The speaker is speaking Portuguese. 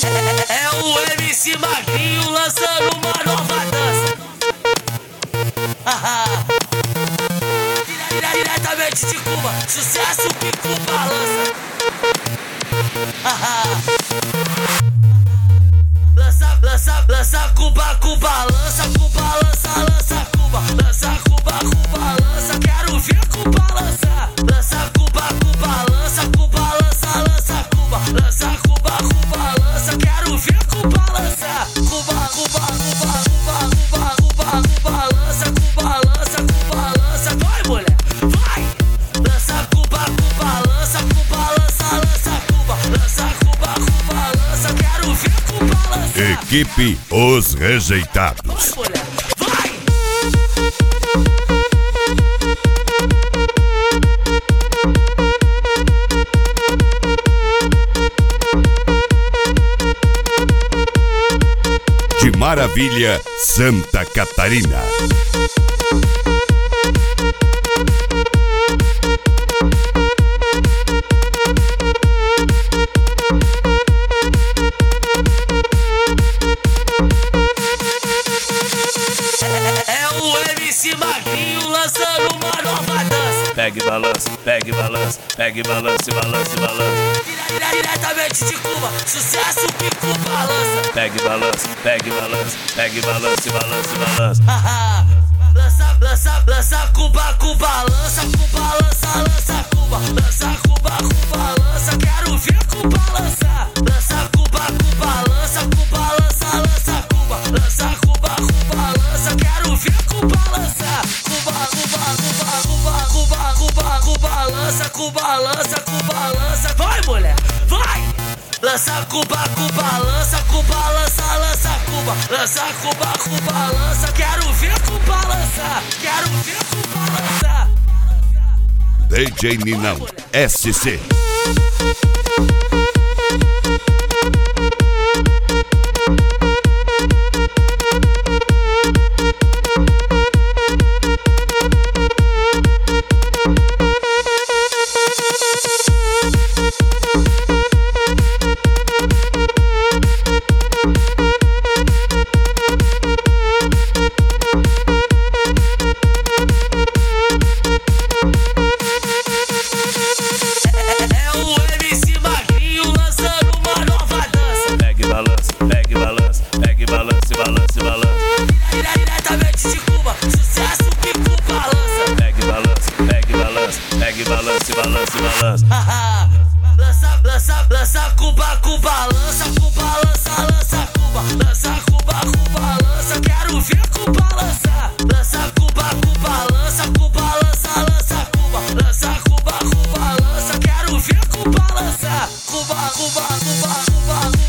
É o MC Magrinho lançando uma nova dança. Diretamente de Cuba, sucesso que Cuba lança. Lança Cuba, Cuba lança, Cuba lança, lança Cuba, lança Cuba, Cuba lança, quero ver Cuba lançar. Lança Cuba, Cuba lança, Cuba lança, lança Cuba, lança Cuba, Cuba lança, quero ver Cuba lançar. Cuba, Cuba, Cuba, Cuba, Cuba, Cuba, Cuba lança, Cuba lança, Cuba lança, vai mulher, vai. Lança Cuba, Cuba lança, Cuba lança, lança Cuba, lança Cuba, Cuba lança, quero ver Cuba lançar. Equipe Os Rejeitados. Vai mulher, vai. De Maravilha, Santa Catarina. É o MC Magrinho lançando uma nova dança. Pegue e balança, pegue e balança, pegue e balança, e balança, e balança. Diretamente de Cuba, sucesso que Cuba lança. Pegue e balança, pegue e balança, pegue e balança, e balança, e balança. Lança Cuba, Cuba lança, Cuba lança, lança Cuba, lança Cuba, Cuba lança, quero ver Cuba lançar. Lança Cuba, Cuba lança, Cuba lança, lança Cuba, lança Cuba, Cuba lança, quero ver Cuba lançar. Cuba, Cuba, Cuba, Cuba, Cuba, Cuba, Cuba lança, Cuba lança, Cuba lança, vai mulher, vai. Lança Cuba, Cuba lança, Cuba lança, lança Cuba, lança Cuba, Cuba lança, quero ver Cuba lançar, quero ver Cuba lançar. DJ Ninão SC. É o MC Magrinho lançando uma nova dança. Pegue e balança, pegue e balança, pegue e balança, e balança, e balança. Diretamente de Cuba, sucesso que Cuba lança. Pegue e balança, pegue e balança, pegue e balança, e balança, e balança. Lança Cuba, Cuba lança, Cuba lança, lança Cuba, lança Cuba, Cuba lança, quero ver Cuba lançar. Lança Cuba, Cuba lança, Cuba lança, lança Cuba, lança Cuba, Cuba lança, quero ver Cuba lançar. Cuba, Cuba, Cuba, Cuba,